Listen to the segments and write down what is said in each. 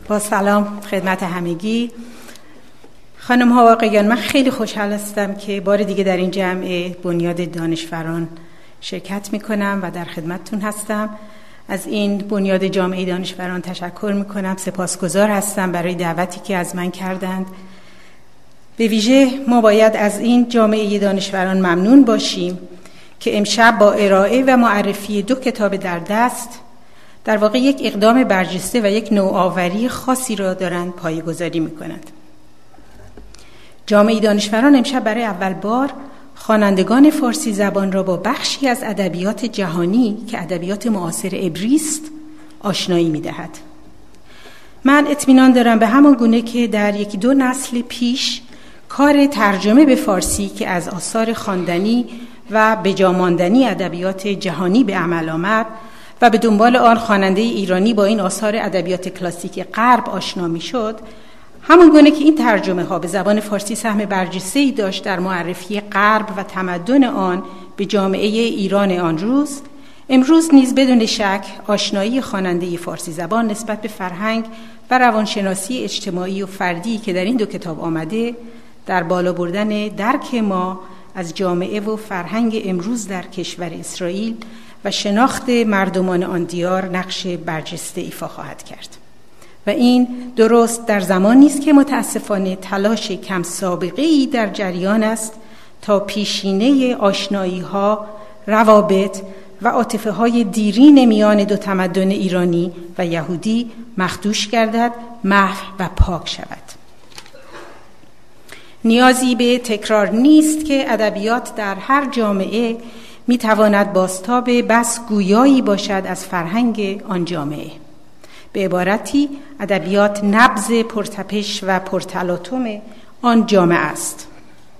با سلام خدمت همگی. خانم ها و آقایان، من خیلی خوشحال هستم که بار دیگه در این جمع بنیاد دانشوران شرکت میکنم و در خدمتتون هستم. از این بنیاد جامعه دانشوران تشکر میکنم، سپاسگزار هستم برای دعوتی که از من کردند. به ویژه ما باید از این جامعه دانشوران ممنون باشیم که امشب با ارائه و معرفی 2 کتاب در دست در واقع یک اقدام برجسته و یک نوآوری خاصی را دارند پایه‌گذاری می‌کنند. جامعه دانشوران امشب برای اول بار خوانندگان فارسی زبان را با بخشی از ادبیات جهانی که ادبیات معاصر عبری است آشنایی می‌دهد. من اطمینان دارم به همان گونه که در 1-2 نسل پیش کار ترجمه به فارسی که از آثار خواندنی و بجاماندنی ادبیات جهانی به عمل آمد و به دنبال آن خواننده ایرانی با این آثار ادبیات کلاسیک غرب آشنا می‌شد، همون گونه که این ترجمه ها به زبان فارسی سهم برجسته‌ای داشت در معرفی غرب و تمدن آن به جامعه ایران آن روز، امروز نیز بدون شک آشنایی خواننده فارسی زبان نسبت به فرهنگ و روانشناسی اجتماعی و فردی که در این 2 کتاب آمده در بالا بردن درک ما از جامعه و فرهنگ امروز در کشور اسرائیل و شناخت مردمان آن دیار نقش برجسته ایفا خواهد کرد. و این درست در زمانی است که متاسفانه تلاش کم سابقه‌ای در جریان است تا پیشینه آشنایی‌ها، روابط و عاطفه‌های دیرین میان 2 تمدن ایرانی و یهودی مخدوش گردد، محو و پاک شود. نیازی به تکرار نیست که ادبیات در هر جامعه میتواند بازتاب بس گویایی باشد از فرهنگ آن جامعه. به عبارتی ادبیات نبض پرتپش و پرتلاطم آن جامعه است.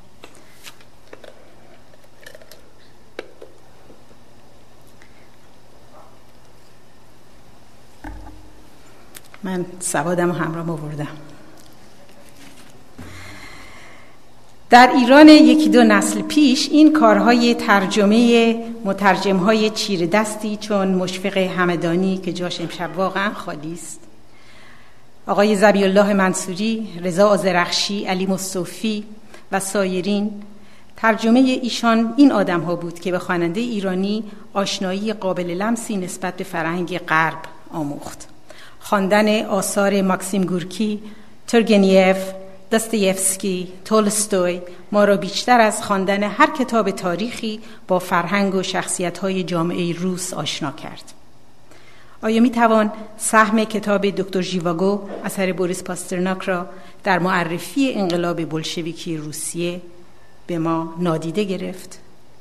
من سوادم همراه آوردم. در ایران 1-2 نسل پیش این کارهای ترجمه مترجم‌های چیره دستی چون مشفق همدانی که جاش امشب واقعا خالی است، آقای ذبیح‌الله منصوری، رضا آذرخشی، علی مصطفی و سایرین، ترجمه ایشان این آدم‌ها بود که به خواننده ایرانی آشنایی قابل لمسی نسبت به فرهنگ غرب آموخت. خواندن آثار ماکسیم گورکی، تورگنیف، داستایفسکی، تولستوی ما را بیشتر از خواندن هر کتاب تاریخی با فرهنگ و شخصیت‌های جامعه روس آشنا کرد. آیا می‌توان سهم کتاب دکتر ژیواگو اثر بوریس پاسترناک را در معرفی انقلاب بولشویکی روسیه به ما نادیده گرفت؟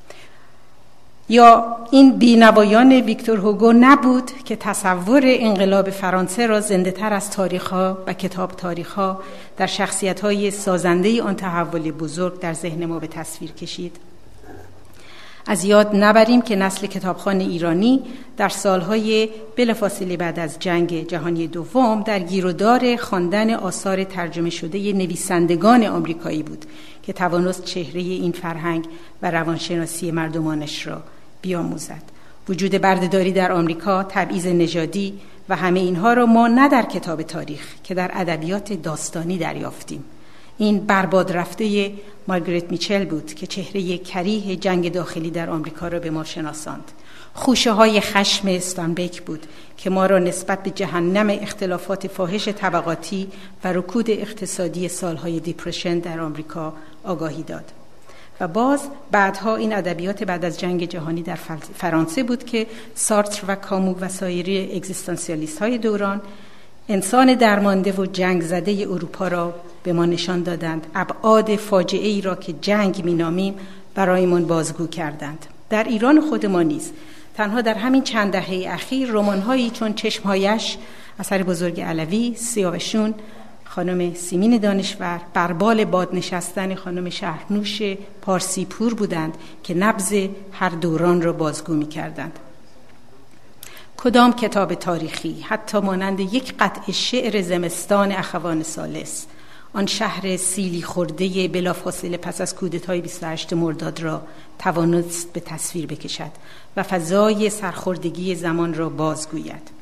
یا این بینوایان ویکتور هوگو نبود که تصور انقلاب فرانسه را زنده‌تر از تاریخ‌ها و کتاب تاریخ‌ها در شخصیت‌های سازنده آن تحول بزرگ در ذهن ما به تصویر کشید؟ از یاد نبریم که نسل کتابخوان ایرانی در سالهای بلافاصله بعد از جنگ جهانی دوم در گیرودار خواندن آثار ترجمه شده نویسندگان آمریکایی بود که توانست چهره این فرهنگ و روانشناسی مردمانش را بیاموزد. وجود بردهداری در آمریکا، تبعیض نژادی و همه اینها را ما نه در کتاب تاریخ که در ادبیات داستانی دریافتیم. این برباد رفته مارگارت میچل بود که چهره کریه جنگ داخلی در آمریکا را به ما شناساند. خوشه های خشم استانبک بود که ما را نسبت به جهنم اختلافات فاحش طبقاتی و رکود اقتصادی سالهای دیپرشن در آمریکا آگاهی داد. و باز بعدها این ادبیات بعد از جنگ جهانی در فرانسه بود که سارتر و کامو و سایر اگزیستانسیالیست های دوران انسان درمانده و جنگ زده اروپا را به ما نشان دادند، ابعاد فاجعه ای را که جنگ می‌نامیم برایمان بازگو کردند. در ایران خود ما نیز تنها در همین چند دهه اخیر رمان‌هایی چون چشم‌هایش اثر بزرگ علوی، سیاوشون، خانم سیمین دانشور، بربال بادنشستن خانم شهرنوش پارسی پور بودند که نبض هر دوران را بازگو می‌کردند. کدام کتاب تاریخی حتی مانند یک قطعه شعر زمستان اخوان ثالث آن شهر سیلی خورده بلافاصله پس از کودتای 28 مرداد را توانست به تصویر بکشد و فضای سرخوردگی زمان را بازگوید؟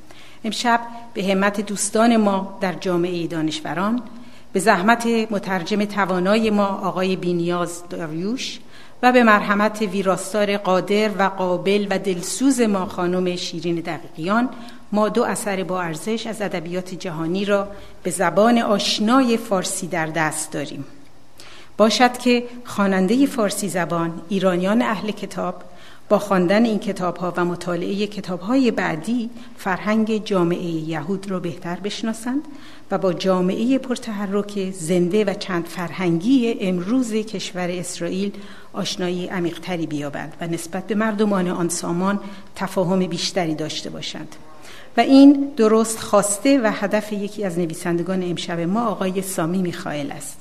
امشب به همت دوستان ما در جامعه دانشوران، به زحمت مترجم توانای ما آقای بینیاز داریوش و به مرحمت ویراستار قادر و قابل و دلسوز ما خانم شیرین دقیقیان، ما 2 اثر با ارزش از ادبیات جهانی را به زبان آشنای فارسی در دست داریم. باشد که خواننده فارسی زبان ایرانیان اهل کتاب با خواندن این کتاب‌ها و مطالعه کتاب‌های بعدی فرهنگ جامعه یهود را بهتر بشناسند و با جامعه پرتحرک زنده و چند فرهنگی امروز کشور اسرائیل آشنایی عمیق‌تری بیابند و نسبت به مردمان آن سامان تفاهم بیشتری داشته باشند. و این درست خواسته و هدف یکی از نویسندگان امشب ما آقای سامی میخائیل است.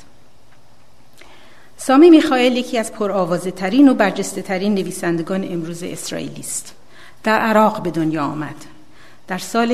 سامی میخائیل یکی از پرآوازه ترین و برجسته ترین نویسندگان امروز اسرائیلی است. در عراق به دنیا آمد. در سال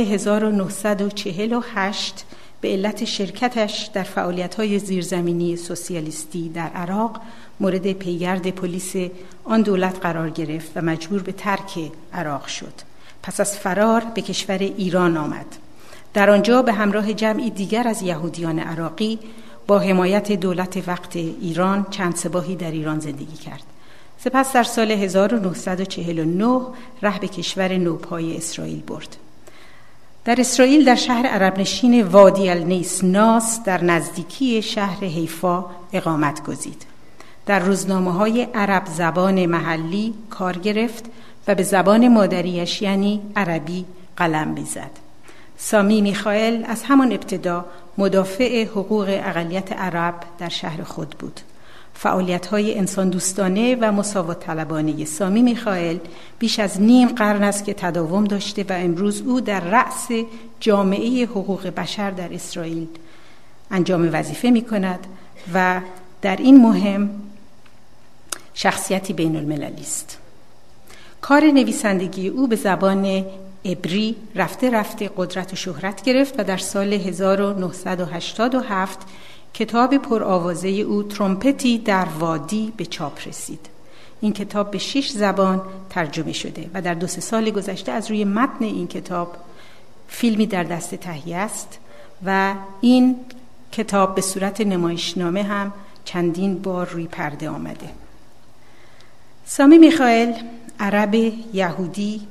1948 به علت شرکتش در فعالیت‌های زیرزمینی سوسیالیستی در عراق مورد پیگرد پلیس آن دولت قرار گرفت و مجبور به ترک عراق شد. پس از فرار به کشور ایران آمد. در آنجا به همراه جمعی دیگر از یهودیان عراقی با حمایت دولت وقت ایران چند سباهی در ایران زندگی کرد. سپس در سال 1949 ره به کشور نوپای اسرائیل برد. در اسرائیل در شهر عربنشین وادی النیس ناس در نزدیکی شهر حیفا اقامت گزید. در روزنامه‌های عرب زبان محلی کار گرفت و به زبان مادریش یعنی عربی قلم می‌زد. سامی میخائیل از همان ابتدا مدافع حقوق اقلیت عرب در شهر خود بود. فعالیت‌های انسان دوستانه و مساوات طلبانه سامی میخائیل بیش از نیم قرن است که تداوم داشته و امروز او در رأس جامعه حقوق بشر در اسرائیل انجام وظیفه می‌کند و در این مهم شخصیتی بین المللی است. کار نویسندگی او به زبان عبری رفته رفته قدرت و شهرت گرفت و در سال 1987 کتاب پرآوازه او ترومپتی در وادی به چاپ رسید. این کتاب به 6 زبان ترجمه شده و در 2-3 سال گذشته از روی متن این کتاب فیلمی در دست تهیه است و این کتاب به صورت نمایشنامه هم چندین بار روی پرده آمده. سامی میخائیل عرب یهودی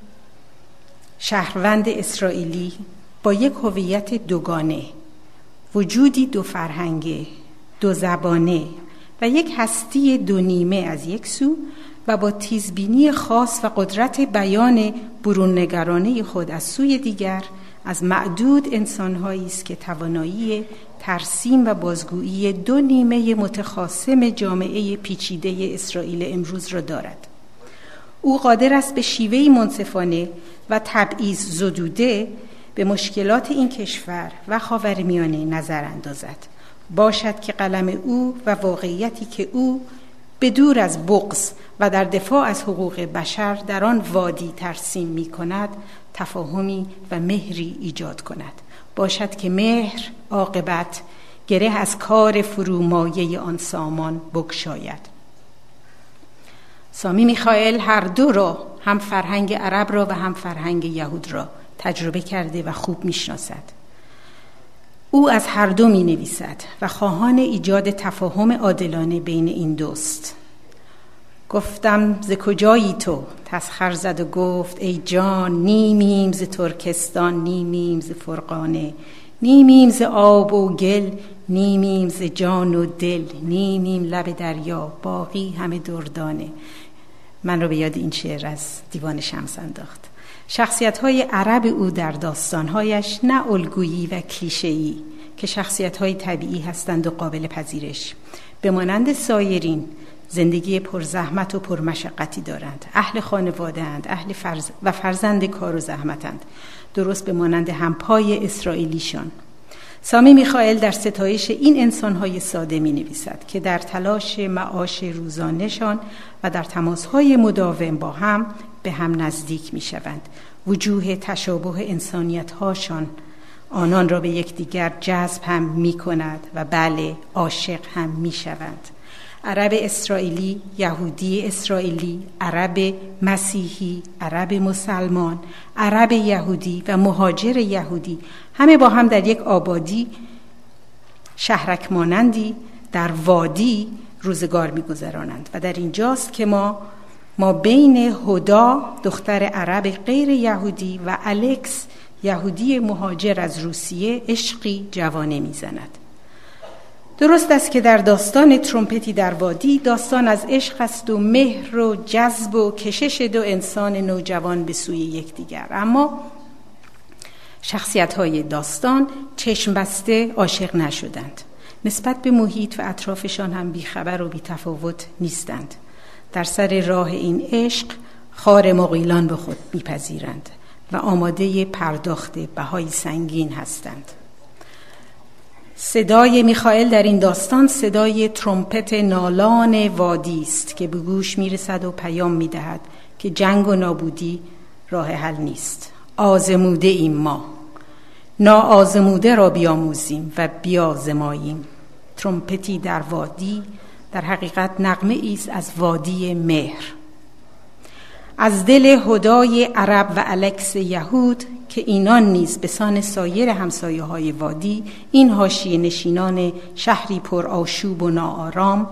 شهروند اسرائیلی با یک هویت دوگانه، وجودی 2 فرهنگه، 2 زبانه و یک هستی 2 نیمه از یک سو و با تیزبینی خاص و قدرت بیان برون نگرانه خود از سوی دیگر از معدود انسان‌هایی است که توانایی ترسیم و بازگویی 2 نیمه متخاصم جامعه پیچیده اسرائیل امروز را دارد. او قادر است به شیوهی منصفانه و تبعیض زدوده به مشکلات این کشور و خاورمیانه نظر اندازد. باشد که قلم او و واقعیتی که او به دور از بغض و در دفاع از حقوق بشر در آن وادی ترسیم می کند تفاهمی و مهری ایجاد کند. باشد که مهر عاقبت گره از کار فرومایه آن سامان بگشاید. سامی میخائیل هر 2 را، هم فرهنگ عرب را و هم فرهنگ یهود را تجربه کرده و خوب میشناسد. او از هر 2 می نویسد و خواهان ایجاد تفاهم عادلانه بین این دوست. گفتم ز کجایی تو؟ تسخر زد و گفت ای جان نیمیم ز ترکستان، نیمیم ز فرقانه، نیمیم ز آب و گل، نیمیم ز جان و دل، نیمیم لب دریا، باقی همه دردانه. من رو به یاد این شعر از دیوان شمس انداخت. شخصیت‌های عرب او در داستان‌هایش نه الگویی و کلیشه‌ای که شخصیت‌های طبیعی هستند و قابل پذیرش، به مانند سایرین زندگی پرزحمت و پرمشقتی دارند. اهل خانواده‌اند، و فرزند کار و زحمتند، درست به مانند همپای اسرائیلیشان. سامی میخائیل در ستایش این انسان‌های ساده می‌نویسد که در تلاش معاش روزانه‌شان و در تماس‌های مداوم با هم به هم نزدیک می‌شوند. وجوه تشابه انسانیت‌هاشان آنان را به یکدیگر جذب هم می‌کند و بله عاشق هم می‌شوند. عرب اسرائیلی، یهودی اسرائیلی، عرب مسیحی، عرب مسلمان، عرب یهودی و مهاجر یهودی همه با هم در یک آبادی شهرک مانندی در وادی روزگار می‌گذرانند و در اینجاست که ما بین هدا دختر عرب غیر یهودی و الکس یهودی مهاجر از روسیه عشقی جوانه می‌زند. درست است که در داستان ترومپتی در وادی داستان از عشق است و مهر و جذب و کشش دو انسان نوجوان به سوی یکدیگر، اما شخصیت‌های داستان چشم بسته عاشق نشدند. نسبت به محیط و اطرافشان هم بیخبر و بی‌تفاوت نیستند. در سر راه این عشق خار مغیلان به خود میپذیرند و آماده پرداخت بهای سنگین هستند. صدای میخائیل در این داستان صدای ترومپت نالان وادی است که به گوش میرسد و پیام میدهد که جنگ و نابودی راه حل نیست. آزموده ایم ما، ناآزموده را بیاموزیم و بیازماییم. ترومپتی در وادی در حقیقت نغمه ایست از وادی مهر، از دل هدای عرب و الکس یهود که اینان نیز به سان سایر همسایه های وادی، این حاشیه نشینان شهری پر آشوب و ناآرام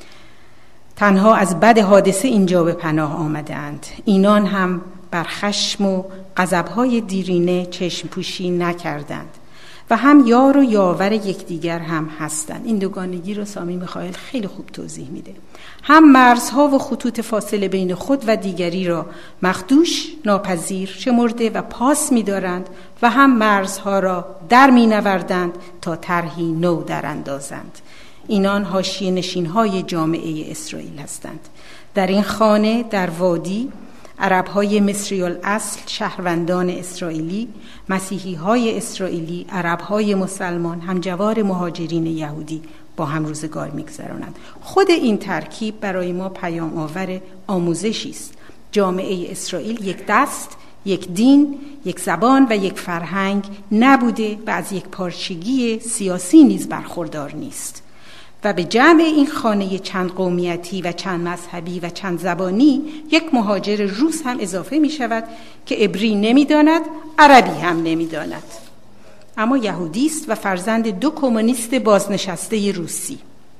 تنها از بد حادثه اینجا به پناه آمده اند. اینان هم بر خشم و غضب‌های دیرینه چشم پوشی نکردند و هم یار و یاور یکدیگر هم هستند. این دوگانگی رو سامی میخائیل خیلی خوب توضیح میده. هم مرزها و خطوط فاصله بین خود و دیگری را مخدوش ناپذیر شمرده و پاس میدارند و هم مرزها را در مینوردند تا طرحی نو در اندازند. اینان حاشیه نشین‌های جامعه اسرائیل هستند. در این خانه در وادی عرب‌های مصری الاصل، شهروندان اسرائیلی، مسیحی‌های اسرائیلی، عرب‌های مسلمان، همجوار مهاجرین یهودی با هم روزگار می‌گذرانند. خود این ترکیب برای ما پیام آور آموزشی است. جامعه اسرائیل یک دست، یک دین، یک زبان و یک فرهنگ نبوده و از یک پارچگی سیاسی نیز برخوردار نیست. و به جمع این خانه چند قومیتی و چند مذهبی و چند زبانی یک مهاجر روس هم اضافه می شود که عبری نمی داند، عربی هم نمی داند، اما یهودی است و فرزند دو کمونیست بازنشسته روسی.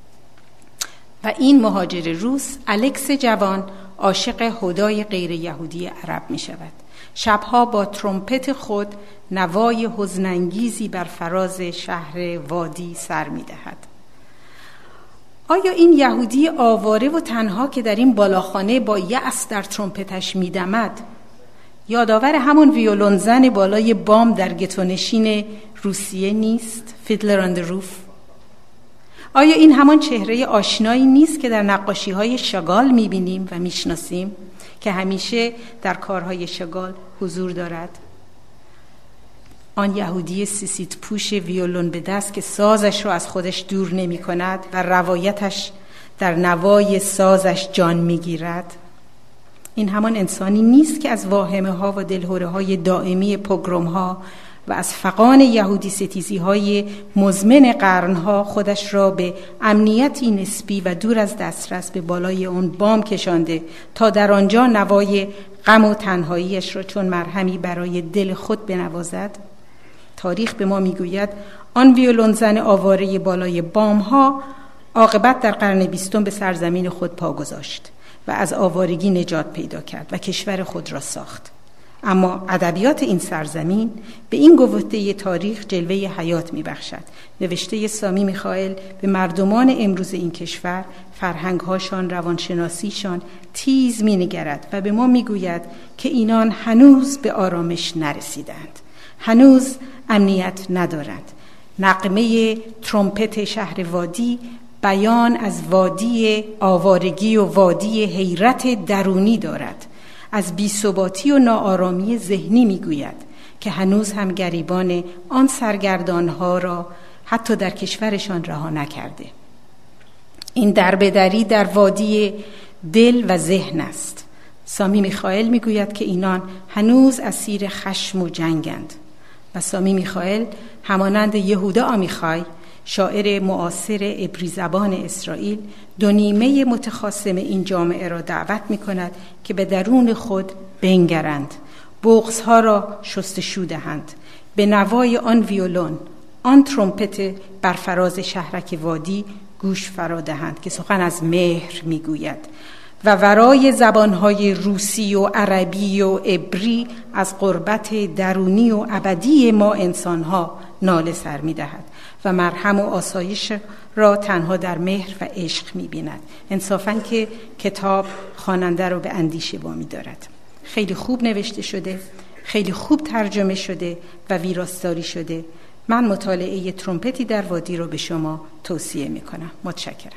و این مهاجر روس الکس جوان عاشق هدای غیر یهودی عرب می شود. شبها با ترومپت خود نوای حزن‌انگیزی بر فراز شهر وادی سر می دهد. آیا این یهودی آواره و تنها که در این بالاخانه با یأس در ترومپتش میدمد یادآور همون ویولون زن بالای بام در گتونشین روسیه نیست؟ فیدلر آن د روف. آیا این همان چهره آشنایی نیست که در نقاشی‌های شاگال می‌بینیم و می‌شناسیم که همیشه در کارهای شاگال حضور دارد؟ آن یهودی سیسیت پوش ویولون به دست که سازش را از خودش دور نمی کند و روایتش در نوای سازش جان می گیرد. این همان انسانی نیست که از واهمه ها و دلهوره های دائمی پوگروم ها و از فغان یهودی ستیزی های مزمن قرنها خودش را به امنیتی نسبی و دور از دسترس به بالای اون بام کشانده تا در آنجا نوای غم و تنهاییش را چون مرهمی برای دل خود بنوازد؟ تاریخ به ما میگوید آن ویولون زن آواره بالای بام ها عاقبت در قرن 20 به سرزمین خود پا گذاشت و از آوارگی نجات پیدا کرد و کشور خود را ساخت. اما ادبیات این سرزمین به این گفته تاریخ جلوه حیات میبخشد. نوشته سامی میخائیل به مردمان امروز این کشور، فرهنگهاشان، روانشناسیشان تیز مینگرد و به ما میگوید که اینان هنوز به آرامش نرسیدند، هنوز امنیت ندارند. نغمه ترومپت شهر وادی بیان از وادی آوارگی و وادی حیرت درونی دارد. از بی‌ثباتی و ناآرامی ذهنی میگوید که هنوز هم گریبان آن سرگردانها را حتی در کشورشان رها نکرده. این دربدری در وادی دل و ذهن است. سامی میخائیل میگوید که اینان هنوز اسیر خشم و جنگند و سامی میخائیل همانند یهودا آمیخای شاعر معاصر عبری زبان اسرائیل، دو نیمه متخاصم این جامعه را دعوت می‌کند که به درون خود بنگرند، بغض‌ها را شستشو دهند، به نوای آن ویولون، آن ترومپت بر فراز شهرک وادی گوش فرا دهند که سخن از مهر میگوید و ورای زبانهای روسی و عربی و عبری از غربت درونی و ابدی ما انسانها ناله سر میدهد و مرهم و آسایش را تنها در مهر و عشق میبیند. انصافاً که کتاب خواننده را به اندیشه وامی دارد. خیلی خوب نوشته شده، خیلی خوب ترجمه شده و ویراستاری شده. من مطالعه ترومپتی در وادی رو به شما توصیه میکنم. متشکرم.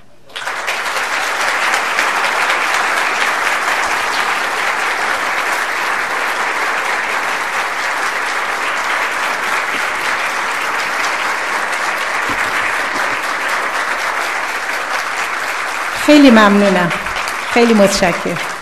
خیلی ممنونم. خیلی متشکرم.